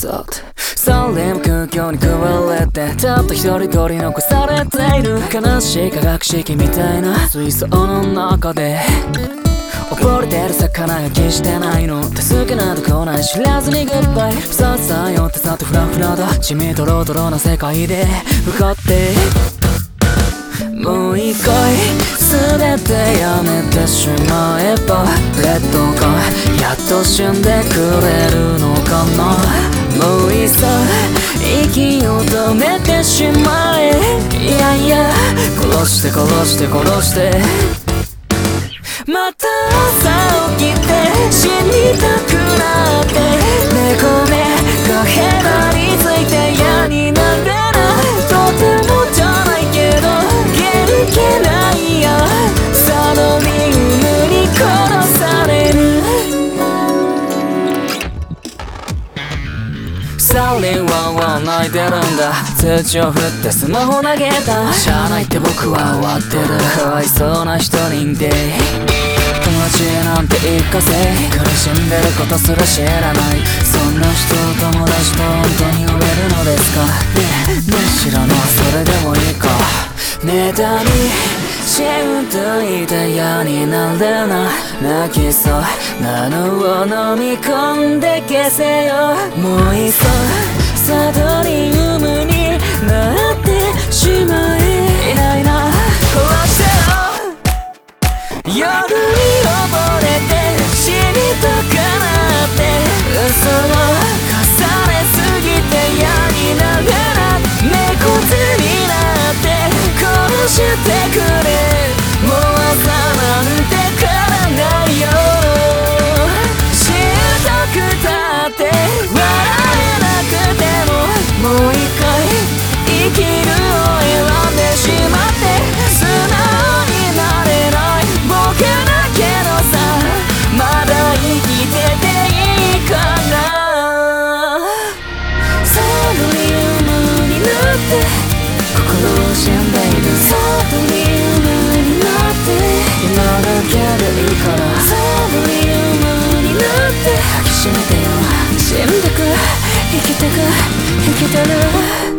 サレム空境に食われてたった一人取り残されている悲しい科学式みたいな水槽の中で溺れてる魚焼きしてないの助けなど来ない知らずにグッバイさっさよってさってフラフラだ地味ドロドロな世界で向かってもう一回全てやめてしまえばレッドがやっと死んでくれるのかなもういっそ息を止めてしまえいやいや殺して殺して殺してまた朝起きて死にたくなって猫目がへばりついて嫌になるなとてもじゃないけどいけないやサドリウムに殺されるサリンワンワン泣いてるんだ通知を振ってスマホ投げたしゃあないって僕は終わってるかわいそうな一人で友達なんて一過性苦しんでることすら知らないそんな人を友達と本当に呼べるのですかねえ知らないそれでもいいかネタにシェンといて嫌になるな泣きそうなのを飲み込んで消せよもういっそサドリウムになってしまえいないな壊してよ夜に溺れて死にたくなって嘘を重ねすぎて嫌になるな猫背になって殺してくれもう朝なんて変わらないよ死にたくたって笑えなくてももう一回生きるを選んでしまって素直になれない僕だけどさまだ生きてていいかなサドリウムになって心を死んでいるサドリウムになって今だけでいいからサドリウムになって抱きしめてよ死んでく生きてく生きてる